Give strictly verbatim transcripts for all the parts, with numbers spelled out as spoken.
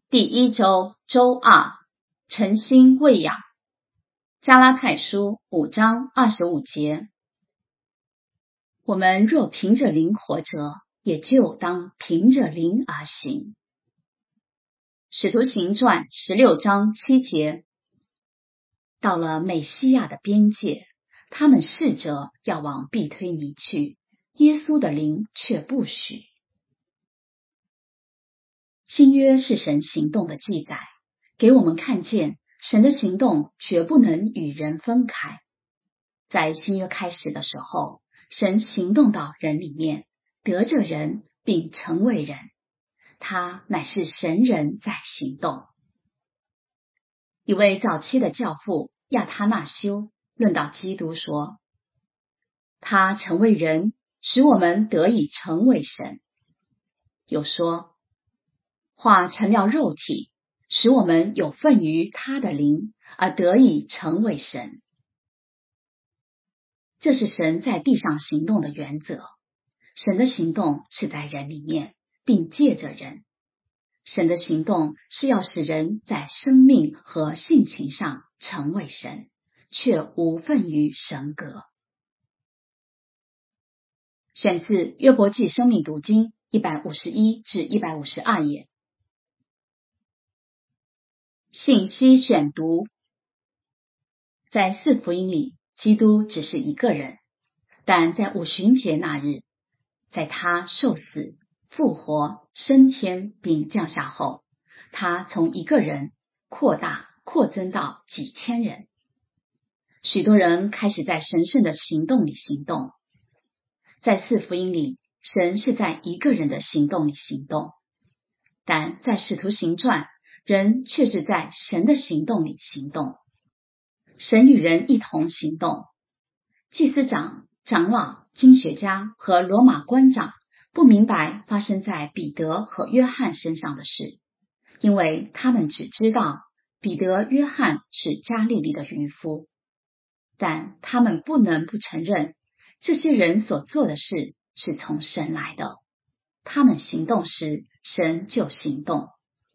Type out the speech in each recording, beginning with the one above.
第一周周二，诚心喂养。加拉太书五章二十五节，我们若凭着灵活着，也就当凭着灵而行。使徒行传十六章七节，到了美西亚的边界，他们试着要往庇推尼去，耶稣的灵却不许。新约是神行动的记载，给我们看见神的行动绝不能与人分开。在新约开始的时候，神行动到人里面，得着人并成为人，他乃是神人在行动。一位早期的教父亚他那修论到基督说，他成为人，使我们得以成为神。又说，化成了肉体，使我们有份于他的灵，而得以成为神。这是神在地上行动的原则。神的行动是在人里面，并借着人。神的行动是要使人在生命和性情上成为神，却无份于神格。选自约伯记生命读经一百五十一至一百五十二页。信息选读。在四福音里，基督只是一个人，但在五旬节那日，在他受死、复活、升天并降下后，他从一个人扩大扩增到几千人。许多人开始在神圣的行动里行动。在四福音里，神是在一个人的行动里行动，但在使徒行传，人却是在神的行动里行动。神与人一同行动。祭司长、长老、经学家和罗马官长不明白发生在彼得和约翰身上的事，因为他们只知道彼得、约翰是加利利的渔夫。但他们不能不承认，这些人所做的事是从神来的。他们行动时，神就行动。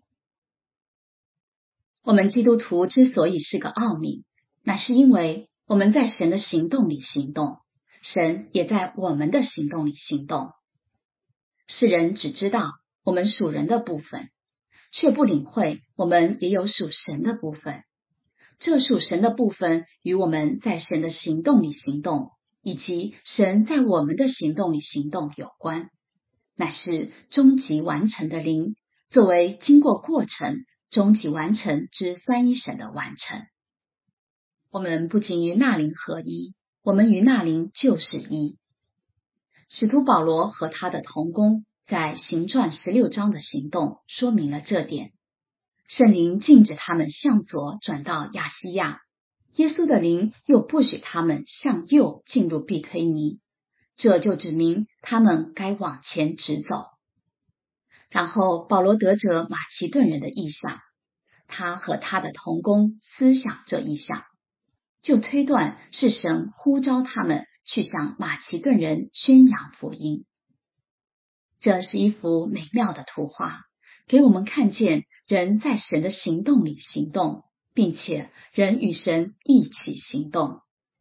我们基督徒之所以是个奥秘，乃是因为我们在神的行动里行动，神也在我们的行动里行动。世人只知道我们属人的部分，却不领会我们也有属神的部分。这属神的部分与我们在神的行动里行动，以及神在我们的行动里行动有关，乃是终极完成的灵，作为经过过程终极完成之三一神的完成。我们不仅与那灵合一，我们与那灵就是一。使徒保罗和他的同工在行传十六章的行动说明了这点。圣灵禁止他们向左转到亚西亚，耶稣的灵又不许他们向右进入庇推尼，这就指明他们该往前直走。然后保罗得着马其顿人的意象，他和他的同工思想这意象，就推断是神呼召他们去向马其顿人宣扬福音。这是一幅美妙的图画，给我们看见人在神的行动里行动，并且人与神一起行动。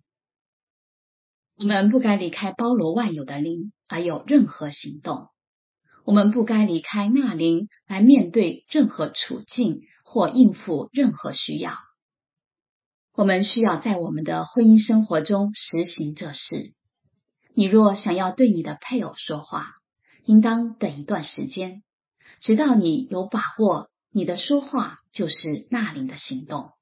我们不该离开包罗万有的灵而有任何行动。我们不该离开那灵来面对任何处境或应付任何需要。我们需要在我们的婚姻生活中实行这事。你若想要对你的配偶说话，应当等一段时间，直到你有把握你的说话就是那灵的行动。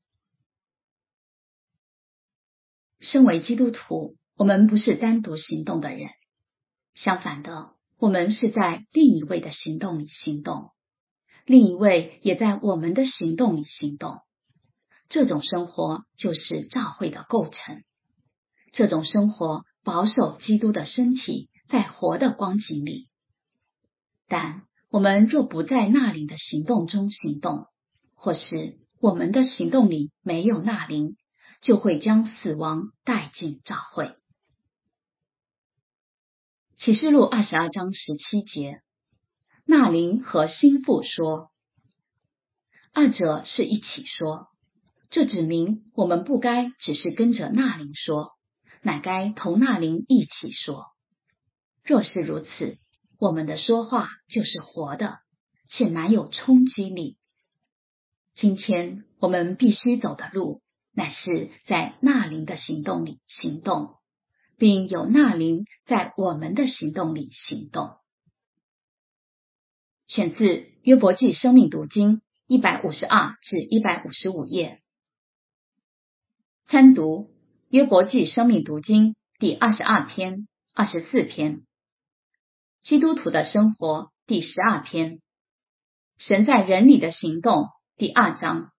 身为基督徒，我们不是单独行动的人，相反的，我们是在另一位的行动里行动，另一位也在我们的行动里行动。这种生活就是教会的构成。这种生活保守基督的身体在活的光景里。但我们若不在那灵的行动中行动，或是我们的行动里没有那灵，就会将死亡带进教会。启示录二十二章十七节，那灵和心腹说， 二者是一起说。这指明我们不该只是跟着那灵说，乃该同那灵一起说。若是如此，我们的说话就是活的，且蛮有冲击力。今天我们必须走的路，乃是在那灵的行动里行动，并有那灵在我们的行动里行动。选自约伯记生命读经一百五十二至一百五十五页。参读约伯记生命读经第二十二篇、二十四篇。基督徒的生活第十二篇。神在人里的行动第二章。